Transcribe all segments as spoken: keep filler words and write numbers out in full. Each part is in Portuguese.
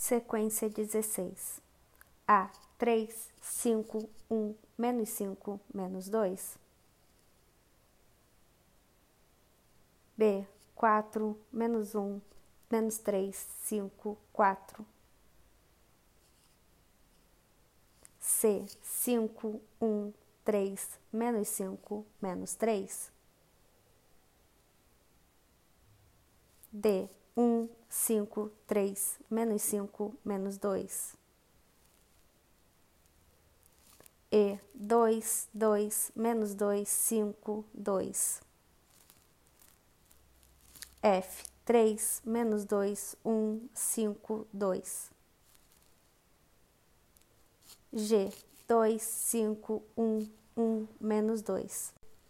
Sequência dezesseis. A, três, cinco, um, menos cinco, menos dois. B, quatro, menos um, menos três, cinco, quatro. C, cinco, um, três, menos cinco, menos três. D, um, cinco, três, menos cinco, menos dois. E, dois, dois, menos dois, cinco, dois. F, três, menos dois, um, cinco, dois. G, dois, cinco, um, um, menos dois.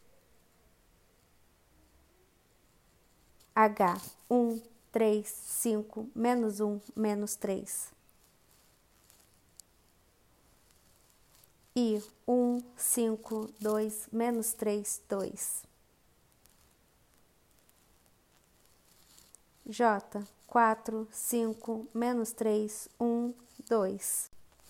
H, um, três, cinco, menos um, menos três. I, um, cinco, dois, menos três, dois. J, quatro, cinco, menos três, um, dois.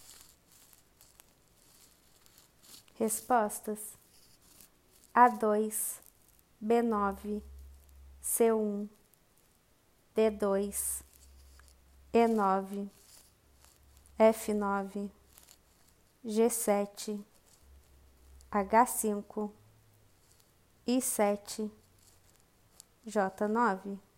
Respostas: A dois, B nove, C um, D dois, E nove, F nove, G sete, H cinco, I sete, J nove.